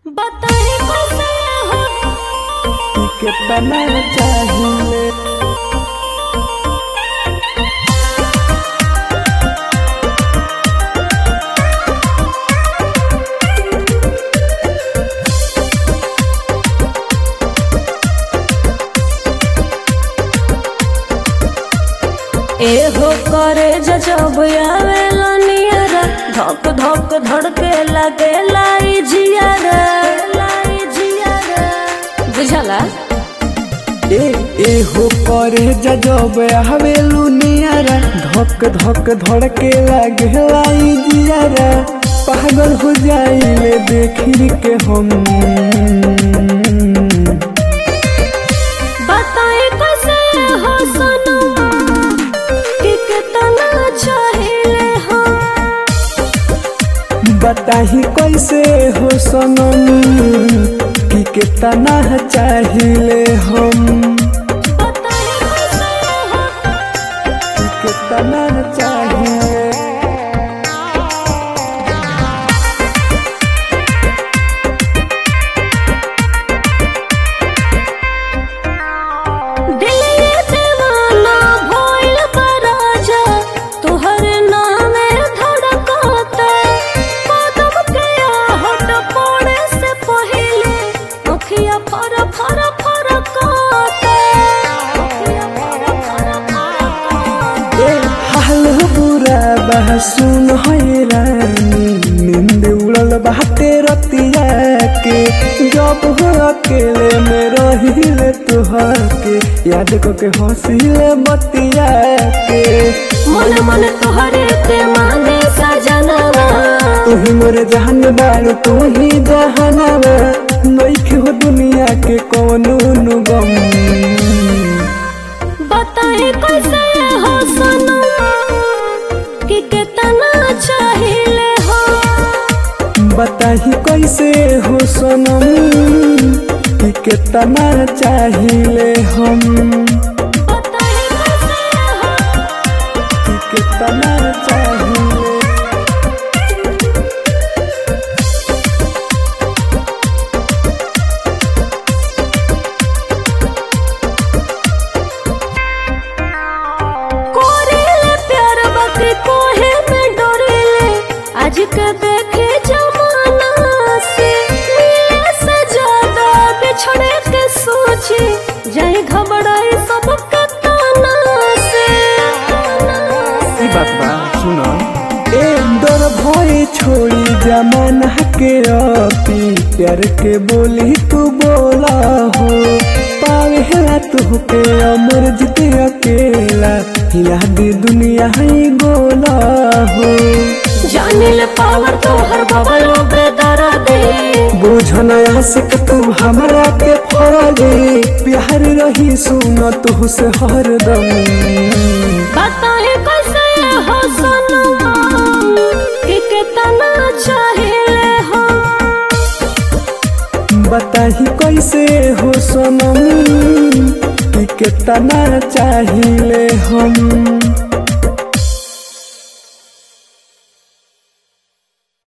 बताई कैसे हो कितना चाहिए। एहो करे जब आवेला नियरा धक धक धड़के लगे लाई जियारा बुझला एहो करे जब आवेलू नियारा धक धक धड़के लागे लाई जियारा पागल हो जाइले देखी के हम। बताई कैसे हो सनम कि कितना चाहिए हो बताही कैसे हो सनम कि कितना चाहिए हम। बताई कैसे हो कि कितना चाहिए। दिल ये दीवाना भइल बा राजा तोहर नामे धड़कता कदम के आहट पड़े से पहिले अखिया फर फर फरकता अखिया फर फर फरकता हाल बुरा बा सुन हैरानी नींद उड़ल बाटे रतिया के जब हो अकेले में रहिले तुहर के याद करके हंसिले बतिया के। मन मन तोहरे ते माने सजनवा तू ही मोरे जहान बारू तू ही जहानवा नइखे हो दुनिया के कौनो गम। बताए कैसे हो सनम कि कितना चाहिए हो बताही कैसे हो सनम कि कितना चाहिए हम। बताए कैसे हो कि कितना चाहिए। कोरेले प्यार बकरी कोहे में डोरेले आज के देखे जमाना से मिले से ज्यादा बिछड़े के सोची जाए घबराई सब के ताना से ई बात बा सुनो ए डर भय छोड़ी जमाना के अपी प्यार के बोली तू बोला हो पावेला तू के अमर जीते अकेला हिला दी दुनिया है गोला हो। जानिल पावर तोहर बबल बेदरा दे बुझन आशिक तू हमरा के फरदे प्यार रही सुन तू से हरदम। बताए कैसे हो सनम कि कितना चाहिए हो बताही कैसे हो सनम कि कितना चाहिए हम।